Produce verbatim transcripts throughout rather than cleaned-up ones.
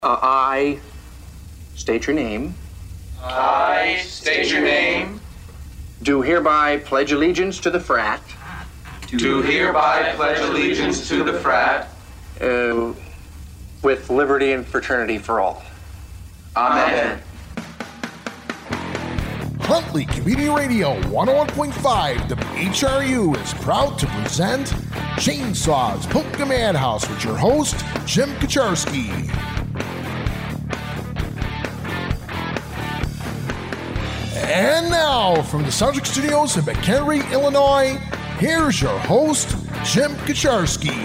Uh, I state your name. I state your name. Do hereby pledge allegiance to the frat. Do hereby pledge allegiance to the frat. Uh, with liberty and fraternity for all. Amen. Huntley Community Radio one oh one point five W H R U is proud to present Chainsaws Polka Madhouse with your host, Jim Kaczarski. And now, from the Soundtrack Studios in McHenry, Illinois, here's your host, Jim Kaczarski.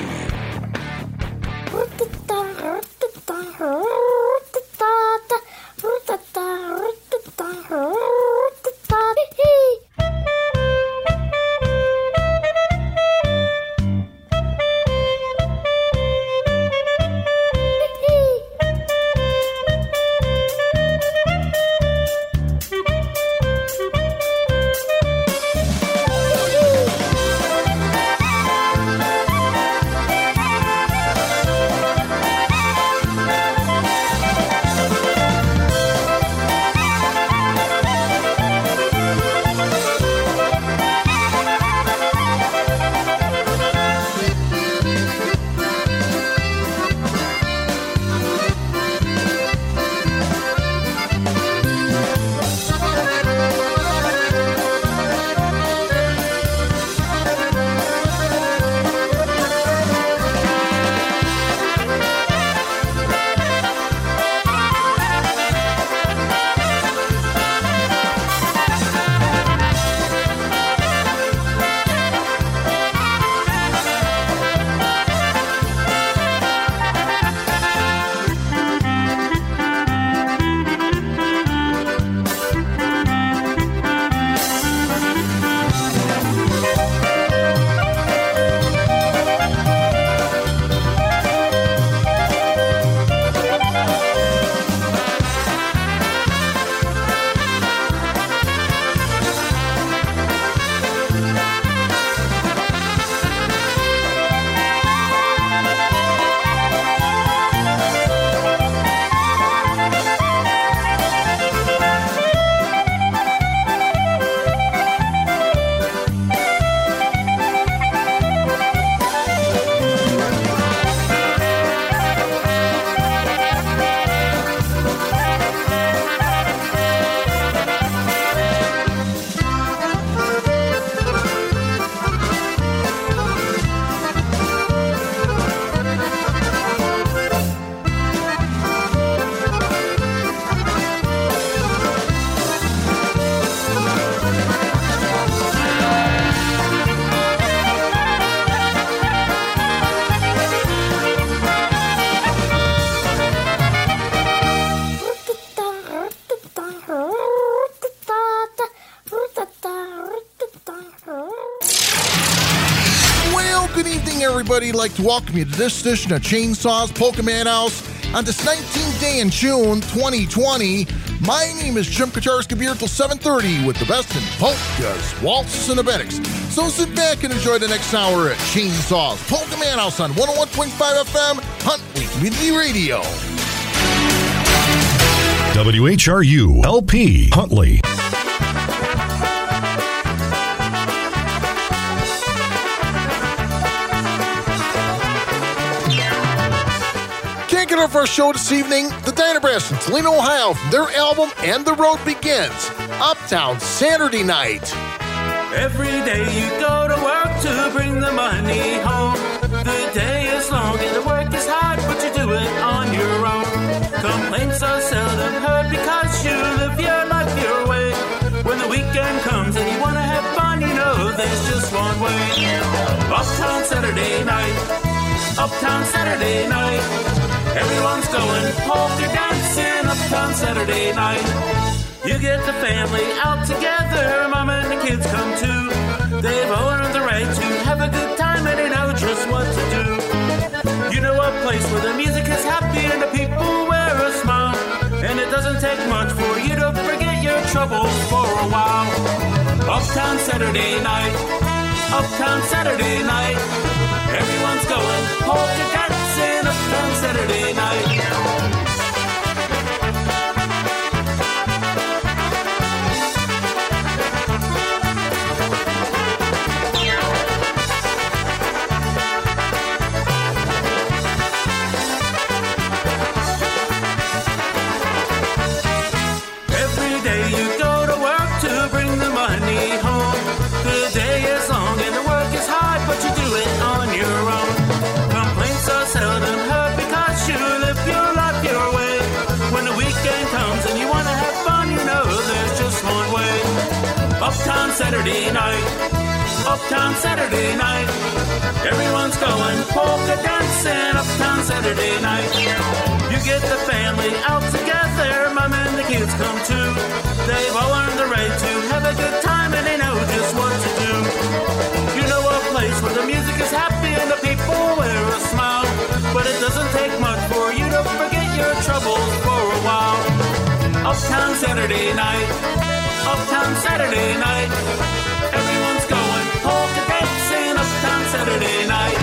I'd like to welcome you to this edition of Chainsaws Polka Madhouse on this nineteenth day in June twenty twenty. My name is Jim Kaczarski, here till seven thirty with the best in polkas, waltzes, and abetics. So sit back and enjoy the next hour at Chainsaws Polka Madhouse on one oh one point five F M, Huntley Community Radio. W H R U L P Huntley. Kicking off our show this evening, the Dyna Brass from Toledo, Ohio, from their album And the Road Begins, Uptown Saturday Night. Every day you go to work to bring the money home. The day is long and the work is hard, but you do it on your own. Complaints are seldom heard because you live your life your way. When the weekend comes and you want to have fun, you know there's just one way. Uptown Saturday night, Uptown Saturday night. Everyone's going polka dancing Uptown Saturday night. You get the family out together, mom and the kids come too. They've earned the right to have a good time and they know just what to do. You know a place where the music is happy and the people wear a smile. And it doesn't take much for you to forget your troubles for a while. Uptown Saturday night, Uptown Saturday night. Everyone's going polka dancing Uptown Saturday night. Saturday night. Uptown Saturday night. Everyone's going polka dancing. Uptown Saturday night. You get the family out together. Mom and the kids come too. They've all learned the right to have a good time and they know just what to do. You know a place where the music is happy and the people wear a smile. But it doesn't take much for you to forget your troubles for a while. Uptown Saturday night. Uptown Saturday night. Everyone's going polka dancing. Uptown Saturday night.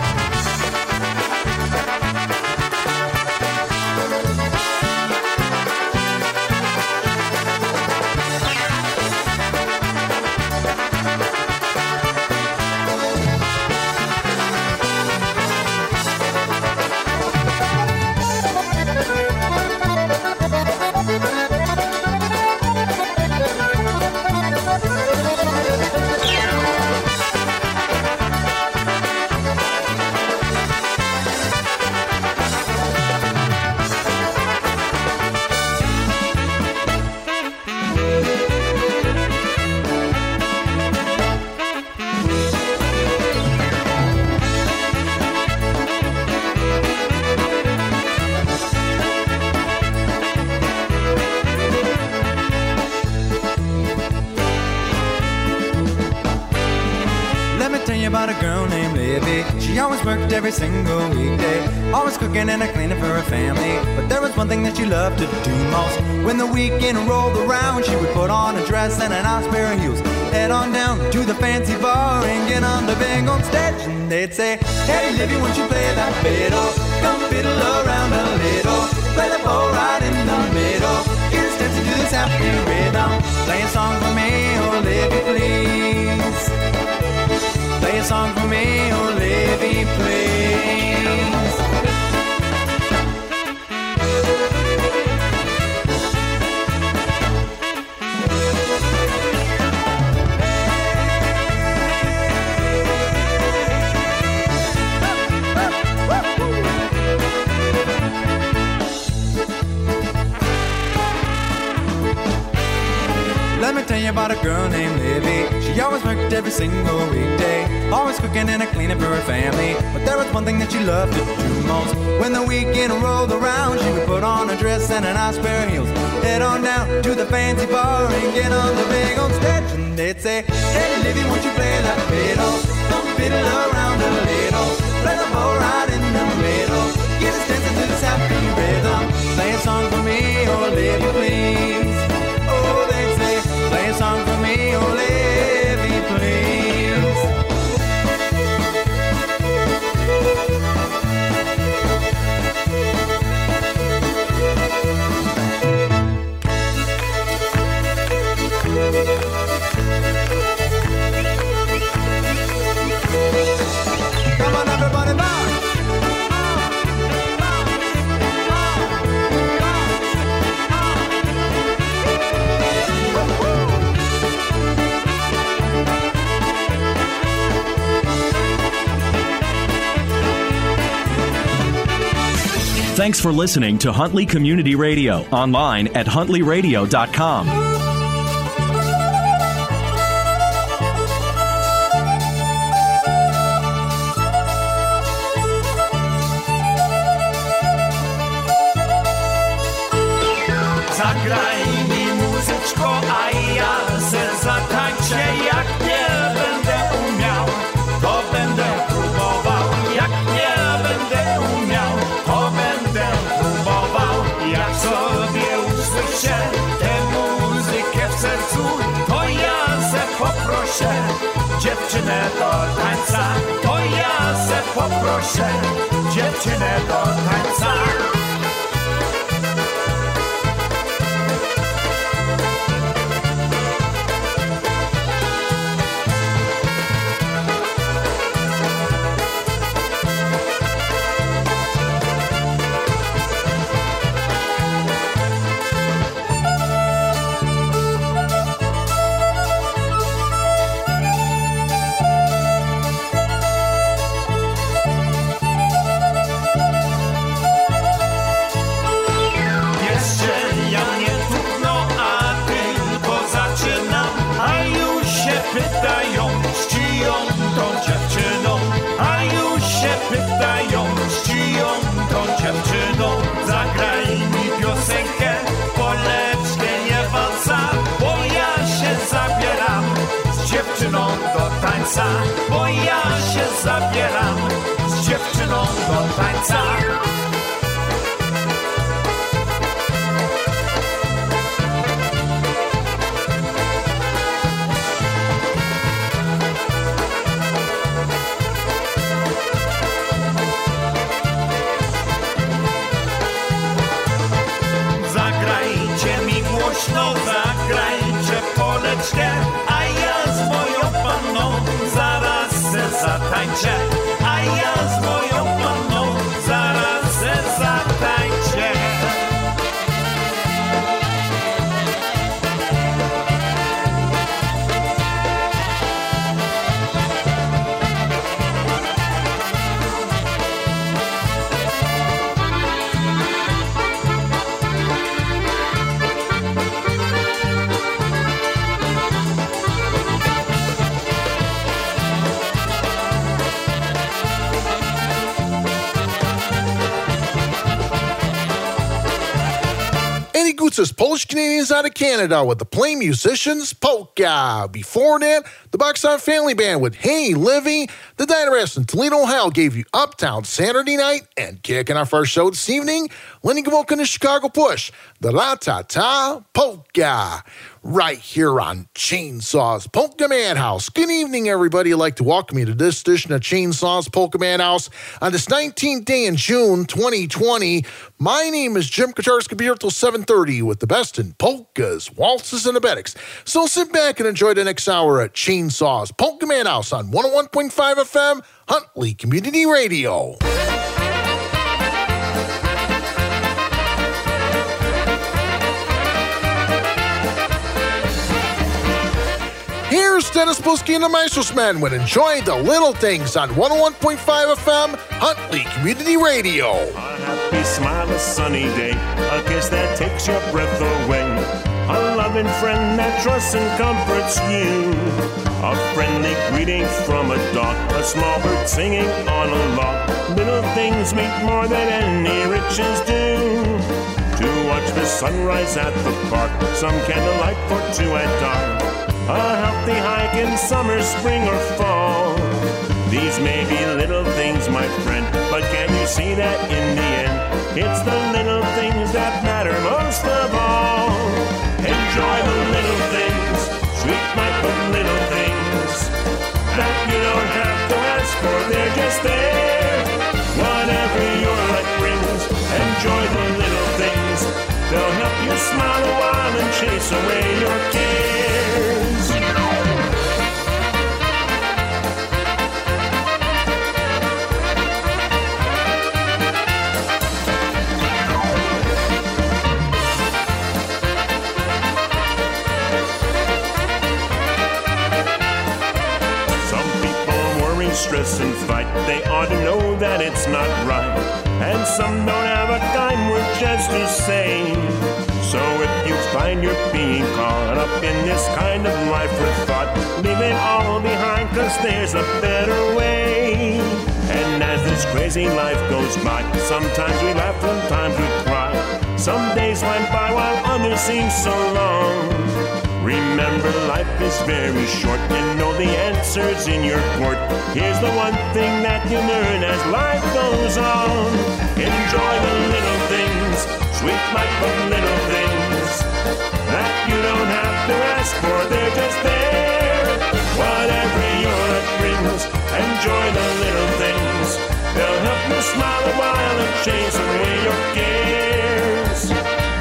About a girl named Libby. She always worked every single weekday, always cooking and cleaning for her family. But there was one thing that she loved to do most. When the weekend rolled around, she would put on a dress and a nice pair of heels, head on down to the fancy bar and get on the big old stage. And they'd say, hey Libby, won't you play that fiddle? Come fiddle around a little, play the bow right in the middle. Here's dancing to this happy rhythm. Play a song for me, oh Libby, please. Play a song for me, oh Libby, please. Let me tell you about a girl named Libby. She always worked every single weekday, always cooking and cleaning for her family. But there was one thing that she loved to do most. When the weekend rolled around, she would put on a dress and a nice pair of heels, head on down to the fancy bar and get on the big old stage. And they'd say, hey Libby, won't you play that fiddle? Come fiddle around a little, play the bow right in the middle. Get us dancing to this happy rhythm. Play a song for me, oh Libby, please. Oh, they'd say, play a song for me, oh Libby, please. Come on everybody, bounce. Thanks for listening to Huntley Community Radio, online at huntley radio dot com. Zagraj mi muzyczko, a ja se zatańczę. Jak nie będę umiał, to będę próbował. Jak nie będę umiał, to będę próbował. Jak sobie usłyszę tę muzykę w sercu, to ja se poproszę dziewczynę do tańca. To ja se poproszę dziewczynę do tańca. zabieramy z dziewczyną do tańca. Zagrajcie mi głośno, zagrajcie poleczkę, a ja z moją panną zaraz se zatańczę, a ja z moją panną zaraz se zatańczę. Eddie Gootz's Polish Canadians out of Canada with the Play Musicians Polka. Before that, the Boxon Family Band with Hey Livy. The Dynamis in Toledo, Ohio gave you Uptown Saturday Night. And kicking our first show this evening, Lenny Gomulka and the Chicago Push, the La Ta Ta Polka. Right here on Chainsaws Polka Madhouse. Good evening, everybody. I'd like to welcome you to this edition of Chainsaws Polka Madhouse on this nineteenth day in June twenty twenty. My name is Jim Kaczarski. Be here till seven thirty with the best in polkas, waltzes, and abetics. So sit back and enjoy the next hour at Chainsaws Polka Madhouse on one oh one point five F M, Huntley Community Radio. Here's Dennis Buski and the Meisters Men with Enjoy the Little Things on one oh one point five F M, Huntley Community Radio. A happy smile, a sunny day, a kiss that takes your breath away, a loving friend that trusts and comforts you, a friendly greeting from a dog, a small bird singing on a log. Little things mean more than any riches do. To watch the sunrise at the park, some candlelight for two at dark, a healthy hike in summer, spring, or fall. These may be little things, my friend, but can you see that in the end, it's the little things that matter most of all. Enjoy the little things, sweet life of little things, that you don't have to ask for, they're just there. Whatever your life brings, enjoy the little things. They'll help you smile a while and chase away your cares. Some people worry, stress, and fight. They ought to know that it's not right. And some don't have a kind word just to say. So if you find you're being caught up in this kind of life or thought, leave it all behind, cause there's a better way. And as this crazy life goes by, sometimes we laugh, sometimes we cry. Some days went by while others seem so long. Remember, life is very short, and know the answer's in your court. Here's the one thing that you learn as life goes on. Enjoy the little things, sweet life of little things, that you don't have to ask for, they're just there. Whatever your life brings, enjoy the little things. They'll help you smile a while and chase away your cares.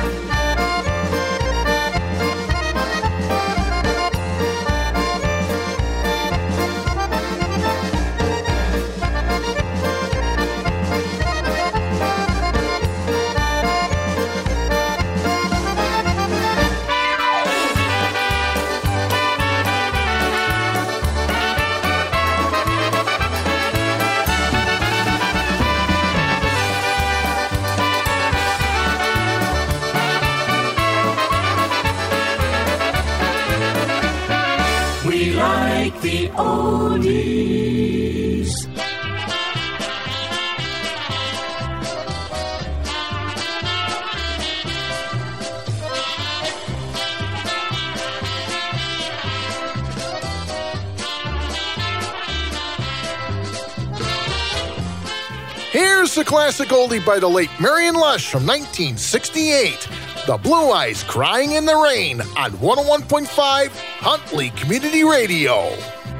The oldies. a classic oldie by the late Marion Lush from nineteen sixty-eight. The Blue Eyes Crying in the Rain on one oh one point five Huntley Community Radio.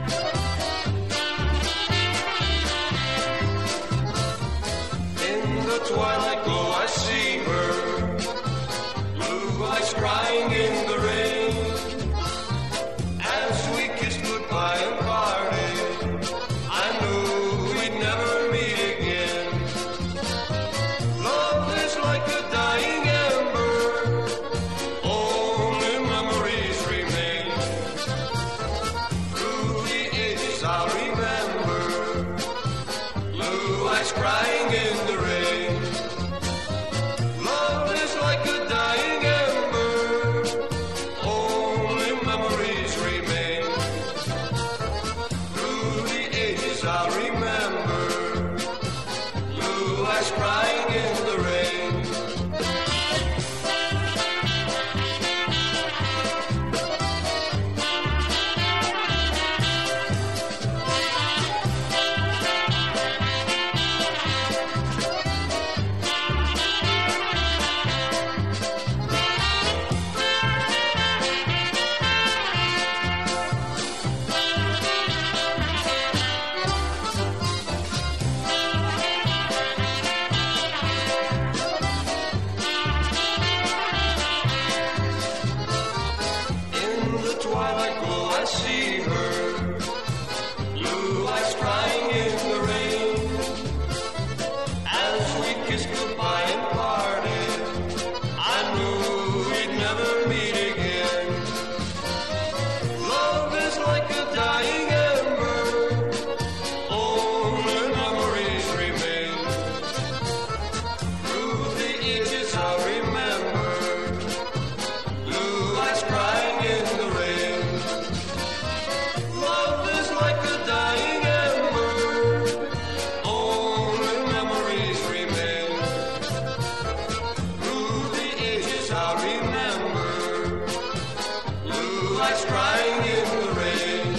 In the twilight glow I see her, blue eyes crying in the rain. As we kissed goodbye and parted, I knew we'd never meet again. Love is like a dying ember, only memories remain. Through the ages I'll remember, blue eyes crying in the rain. Love is like a dying ember, only memories remain. Through the ages I'll remember, blue eyes crying in the rain. In the twilight glow I see her, blue eyes crying in the rain. As we kissed goodbye and parted, I knew we'd never meet again. Love is like a dying ember, only memories remain. Through the ages I'll remember, blue eyes crying in the rain. Love is like a dying ember, only memories remain. Through the ages I'll remember, blue eyes crying in the rain.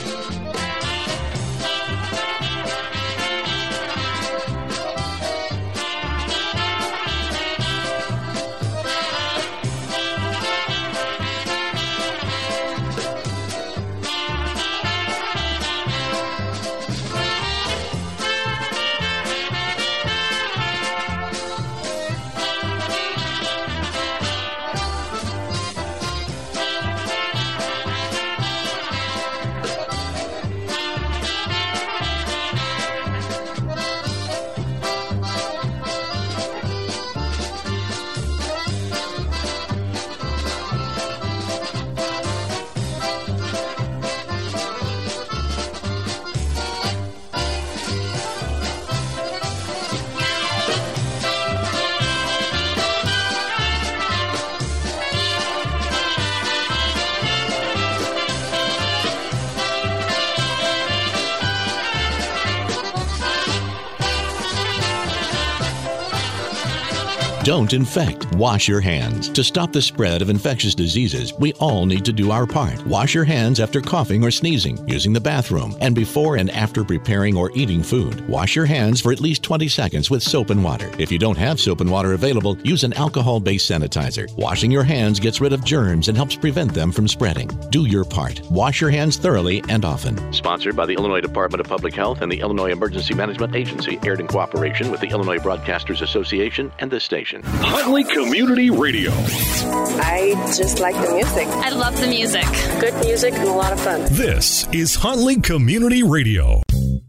Don't infect. Wash your hands. To stop the spread of infectious diseases, we all need to do our part. Wash your hands after coughing or sneezing, using the bathroom, and before and after preparing or eating food. Wash your hands for at least twenty seconds with soap and water. If you don't have soap and water available, use an alcohol-based sanitizer. Washing your hands gets rid of germs and helps prevent them from spreading. Do your part. Wash your hands thoroughly and often. Sponsored by the Illinois Department of Public Health and the Illinois Emergency Management Agency, aired in cooperation with the Illinois Broadcasters Association and this station. Huntley Community Radio. I just like the music. I love the music. Good music and a lot of fun. This is Huntley Community Radio.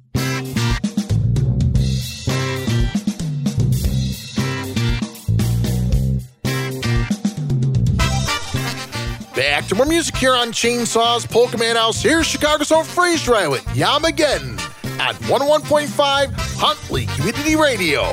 Back to more music here on Chainsaws Polka Man House. Here's Chicago's own Freeze Dry with Yamageddon at one oh one point five Huntley Community Radio.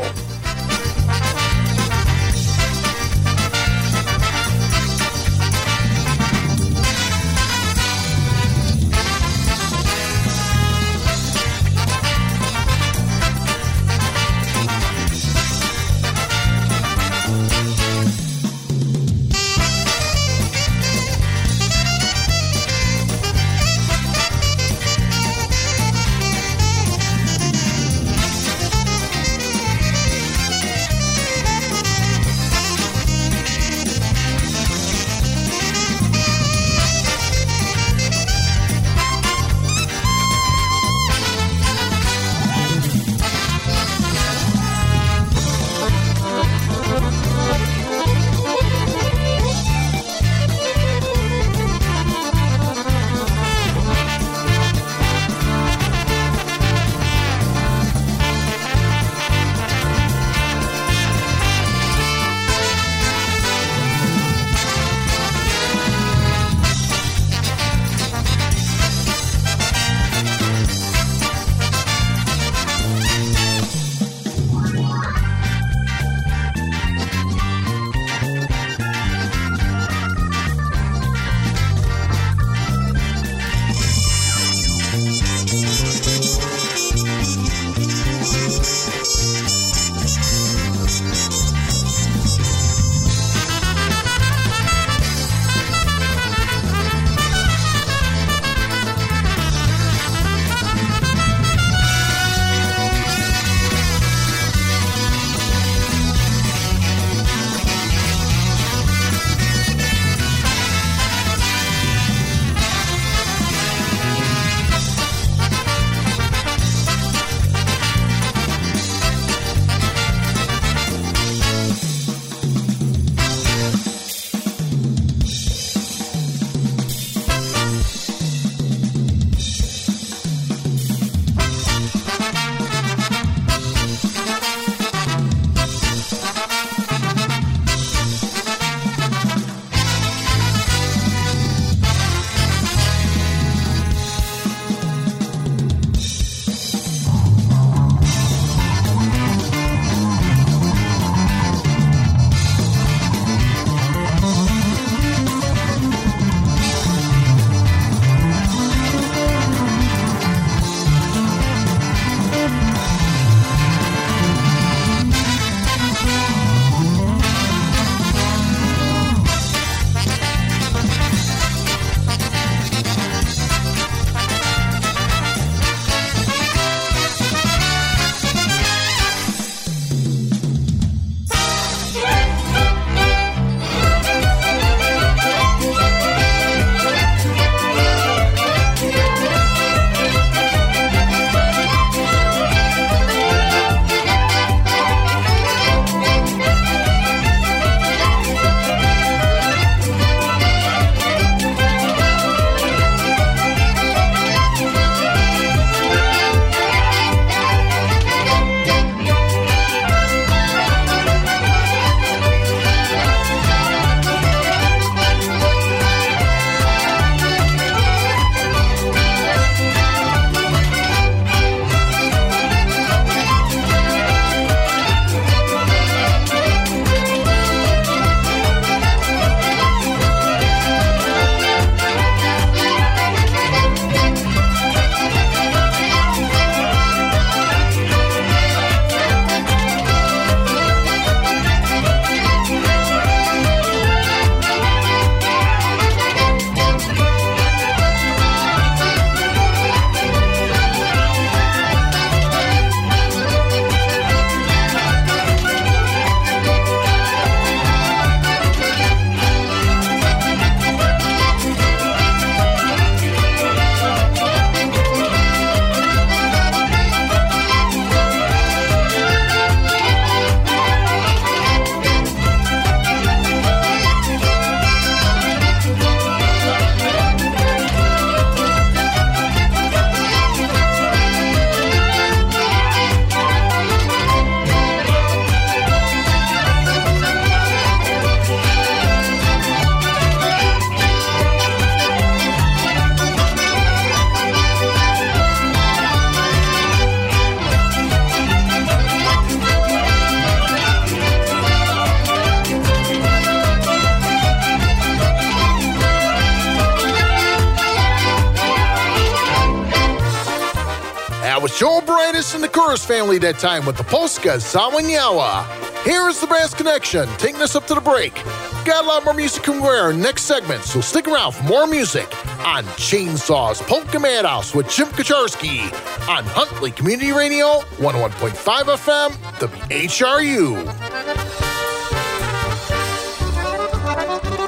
was Joe Brightus and the Chorus family that time with the Polska Zawanyawa. Here is the Brass Connection, taking us up to the break. Got a lot more music coming our next segment, so stick around for more music on Chainsaws Polka Madhouse with Jim Kacharski on Huntley Community Radio, one oh one point five F M, W H R U.